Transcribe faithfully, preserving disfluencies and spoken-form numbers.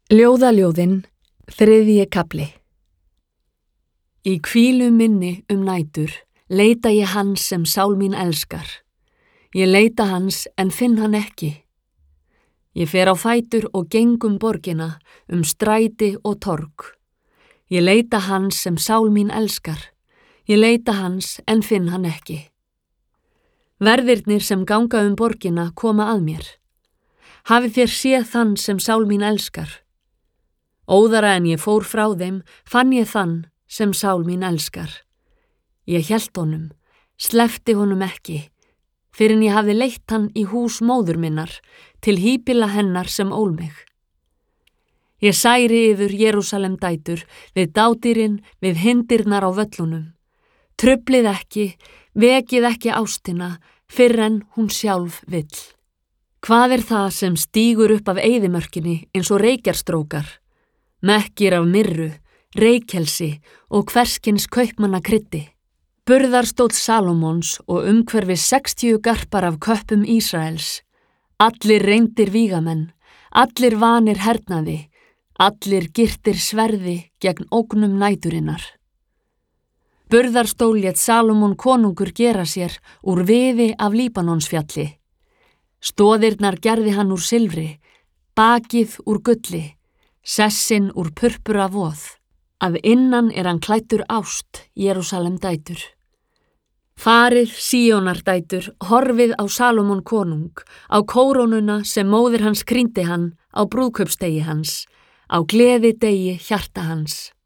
Ljóðaljóðin, þriðji kafli. Í hvílu minni um nætur leita ég hans sem sál mín elskar. Ég leita hans en finn hann ekki. Ég fer á fætur og geng um borgina, um stræti og torg. Ég leita hans sem sál mín elskar. Ég leita hans en finn hann ekki. Verðirnir sem ganga um borgina koma að mér. Hafið þér séð þann sem sál mín elskar? Óðara en ég fór frá þeim, fann ég þann sem sál mín elskar. Ég hélt honum, sleppti honum ekki, fyrr en ég hafði leitt hann í hús móður minnar, til híbýla hennar sem ól mig. Ég særi yfir Jerúsalem dætur, við dádýrin, við hindirnar á völlunum. Truflið ekki, vekið ekki ástina, fyrr en hún sjálf vill. Hvað er það sem stígur upp af eyðimörkinni eins og reykjarstrókar? Mekkir af myrru, reykjelsi og hverskins kaupmanna kryddi. Burðarstóll Salómons og umhverfis sextíu garpar af köppum Ísraels. Allir reyndir vígamenn, allir vanir hernaði, allir girtir sverði gegn ógnum næturinnar. Burðarstól lét Salómon konungur gera sér úr viði af Líbanonsfjalli. Stoðirnar gerði hann úr silfri, bakið úr gulli, sessin úr purpura voð. Að innan er hann klæddur ást, Jerúsalem dætur. Farið, Síónar dætur, horfið á Salómon konung, á kórónuna sem móðir hans krýndi hann, á brúðkaupsdegi hans, á gleðidegi hjarta hans.